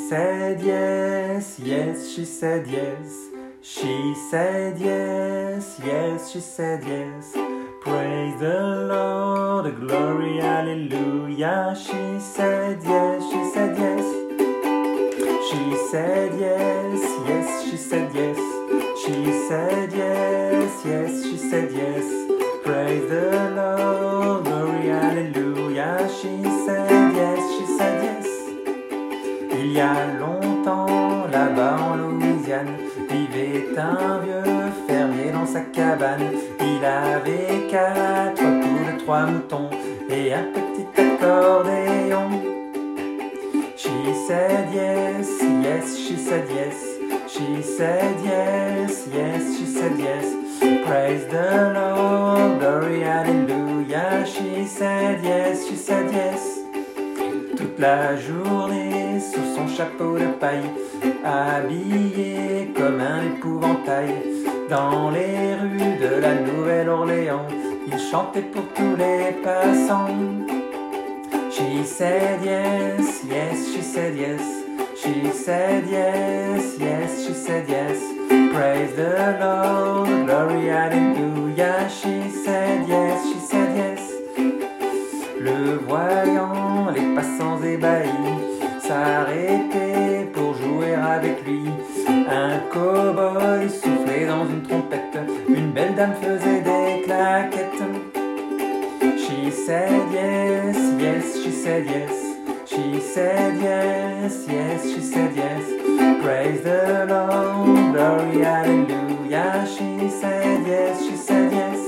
said yes, yes, she said yes. She said yes, yes, she said yes. Praise the Lord, glory, hallelujah. She said yes, she said yes. She said yes, yes, she said yes. She said yes, yes, she said yes. Praise the Lord, glory, hallelujah. She said yes, she said yes. Il y a longtemps, là-bas en Louisiane, vivait un vieux fermier dans sa cabane. Il avait 4 poules, 3 moutons et un petit accordéon. She said yes, yes, she said yes. She said yes, yes, she said yes. Praise the Lord, glory, hallelujah. She said yes, she said yes. Toute la journée sous son chapeau de paille, habillé comme un épouvantail, dans les rues de la Nouvelle-Orléans, il chantait pour tous les passants. She said yes, yes, she said yes. She said yes, yes, she said yes. Praise the Lord, glory, hallelujah. She said yes, she said yes. Le voyant, les passants ébahis s'arrêtaient pour jouer avec lui. Un cow-boy soufflait dans une trompette, une belle dame faisait des claquettes. She said yes, yes, she said yes. She said yes, yes, she said yes. Praise the Lord, glory, hallelujah. She said yes, she said yes.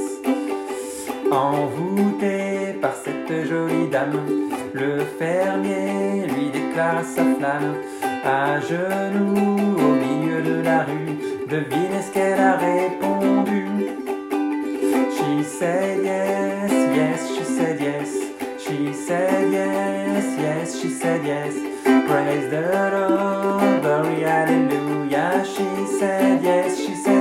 Envoûté par cette jolie dame, le fermier lui déclara sa flamme. À genoux au milieu de la rue, devinez ce qu'elle a répondu. She said yes, yes, she said yes. She said yes, yes, she said yes. Praise the Lord, glory, hallelujah. She said yes, she said yes.